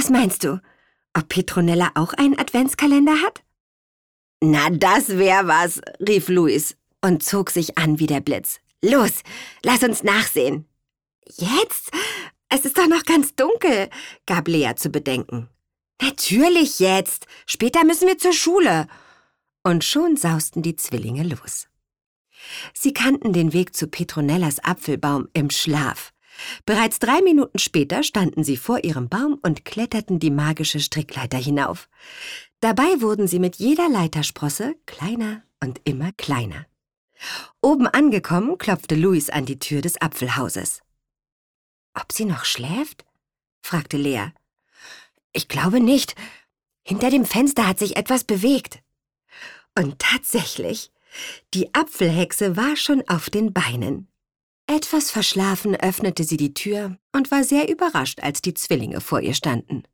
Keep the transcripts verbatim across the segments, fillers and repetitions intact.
Was meinst du? Ob Petronella auch einen Adventskalender hat? »Na, das wär was«, rief Louis und zog sich an wie der Blitz. »Los, lass uns nachsehen.« »Jetzt? Es ist doch noch ganz dunkel«, gab Lea zu bedenken. »Natürlich jetzt. Später müssen wir zur Schule.« Und schon sausten die Zwillinge los. Sie kannten den Weg zu Petronellas Apfelbaum im Schlaf. Bereits drei Minuten später standen sie vor ihrem Baum und kletterten die magische Strickleiter hinauf. Dabei wurden sie mit jeder Leitersprosse kleiner und immer kleiner. Oben angekommen, klopfte Louis an die Tür des Apfelhauses. »Ob sie noch schläft?« fragte Lea. »Ich glaube nicht. Hinter dem Fenster hat sich etwas bewegt.« Und tatsächlich, die Apfelhexe war schon auf den Beinen. Etwas verschlafen öffnete sie die Tür und war sehr überrascht, als die Zwillinge vor ihr standen.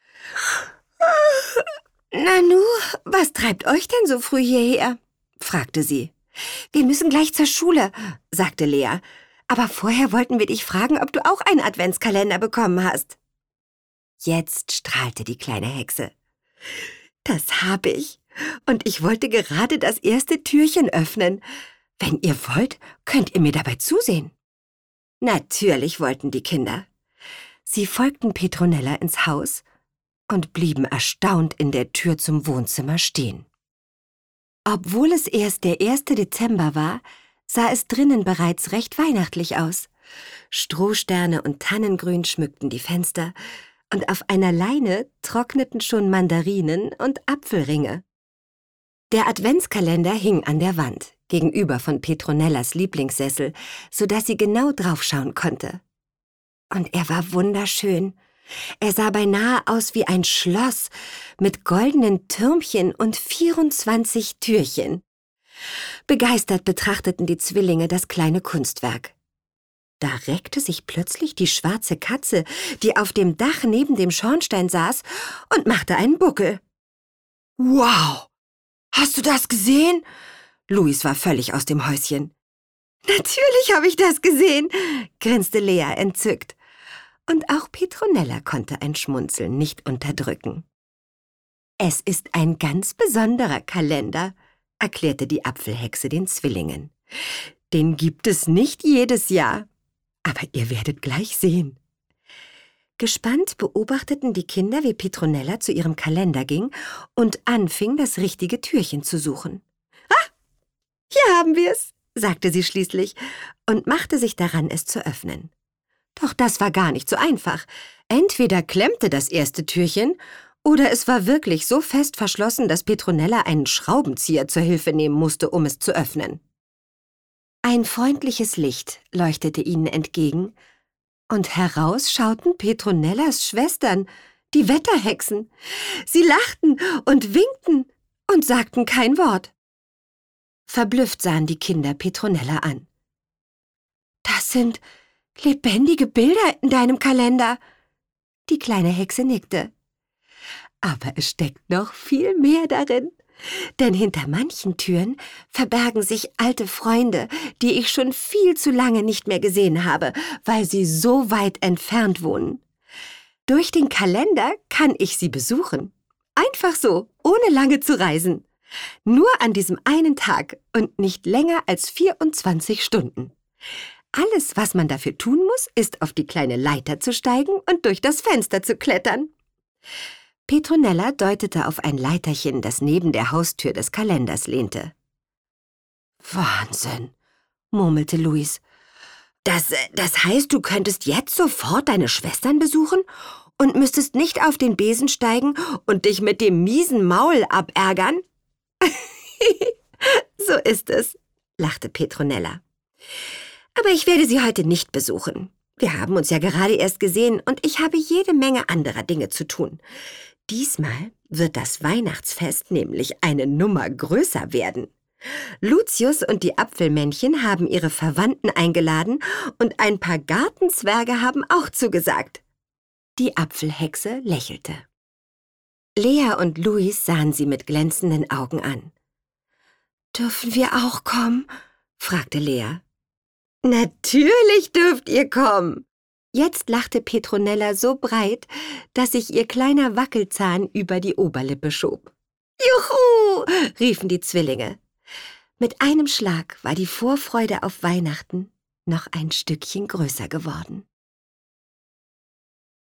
»Nanu, was treibt euch denn so früh hierher?« fragte sie. »Wir müssen gleich zur Schule«, sagte Lea. »Aber vorher wollten wir dich fragen, ob du auch einen Adventskalender bekommen hast.« Jetzt strahlte die kleine Hexe. »Das habe ich. Und ich wollte gerade das erste Türchen öffnen. Wenn ihr wollt, könnt ihr mir dabei zusehen.« Natürlich wollten die Kinder. Sie folgten Petronella ins Haus und blieben erstaunt in der Tür zum Wohnzimmer stehen. Obwohl es erst der erste Dezember war, sah es drinnen bereits recht weihnachtlich aus. Strohsterne und Tannengrün schmückten die Fenster und auf einer Leine trockneten schon Mandarinen und Apfelringe. Der Adventskalender hing an der Wand, gegenüber von Petronellas Lieblingssessel, sodass sie genau draufschauen konnte. Und er war wunderschön. Er sah beinahe aus wie ein Schloss mit goldenen Türmchen und vierundzwanzig Türchen. Begeistert betrachteten die Zwillinge das kleine Kunstwerk. Da reckte sich plötzlich die schwarze Katze, die auf dem Dach neben dem Schornstein saß, und machte einen Buckel. »Wow! Hast du das gesehen?« Louis war völlig aus dem Häuschen. »Natürlich habe ich das gesehen«, grinste Lea entzückt. Und auch Petronella konnte ein Schmunzeln nicht unterdrücken. »Es ist ein ganz besonderer Kalender«, erklärte die Apfelhexe den Zwillingen. »Den gibt es nicht jedes Jahr, aber ihr werdet gleich sehen.« Gespannt beobachteten die Kinder, wie Petronella zu ihrem Kalender ging und anfing, das richtige Türchen zu suchen. »Ah, hier haben wir's«, sagte sie schließlich und machte sich daran, es zu öffnen. Doch das war gar nicht so einfach. Entweder klemmte das erste Türchen, oder es war wirklich so fest verschlossen, dass Petronella einen Schraubenzieher zur Hilfe nehmen musste, um es zu öffnen. Ein freundliches Licht leuchtete ihnen entgegen, und heraus schauten Petronellas Schwestern, die Wetterhexen. Sie lachten und winkten und sagten kein Wort. Verblüfft sahen die Kinder Petronella an. »Das sind lebendige Bilder in deinem Kalender.« Die kleine Hexe nickte. »Aber es steckt noch viel mehr darin. Denn hinter manchen Türen verbergen sich alte Freunde, die ich schon viel zu lange nicht mehr gesehen habe, weil sie so weit entfernt wohnen. Durch den Kalender kann ich sie besuchen. Einfach so, ohne lange zu reisen. Nur an diesem einen Tag und nicht länger als vierundzwanzig Stunden. Alles, was man dafür tun muss, ist, auf die kleine Leiter zu steigen und durch das Fenster zu klettern.« Petronella deutete auf ein Leiterchen, das neben der Haustür des Kalenders lehnte. »Wahnsinn«, murmelte Louis. Das, das heißt, du könntest jetzt sofort deine Schwestern besuchen und müsstest nicht auf den Besen steigen und dich mit dem miesen Maul abärgern?« »So ist es«, lachte Petronella. »Aber ich werde sie heute nicht besuchen. Wir haben uns ja gerade erst gesehen und ich habe jede Menge anderer Dinge zu tun. Diesmal wird das Weihnachtsfest nämlich eine Nummer größer werden. Lucius und die Apfelmännchen haben ihre Verwandten eingeladen und ein paar Gartenzwerge haben auch zugesagt.« Die Apfelhexe lächelte. Lea und Louis sahen sie mit glänzenden Augen an. »Dürfen wir auch kommen?« fragte Lea. »Natürlich dürft ihr kommen. Jetzt lachte Petronella so breit, dass sich ihr kleiner Wackelzahn über die Oberlippe schob. »Juhu!« riefen die Zwillinge. Mit einem Schlag war die Vorfreude auf Weihnachten noch ein Stückchen größer geworden.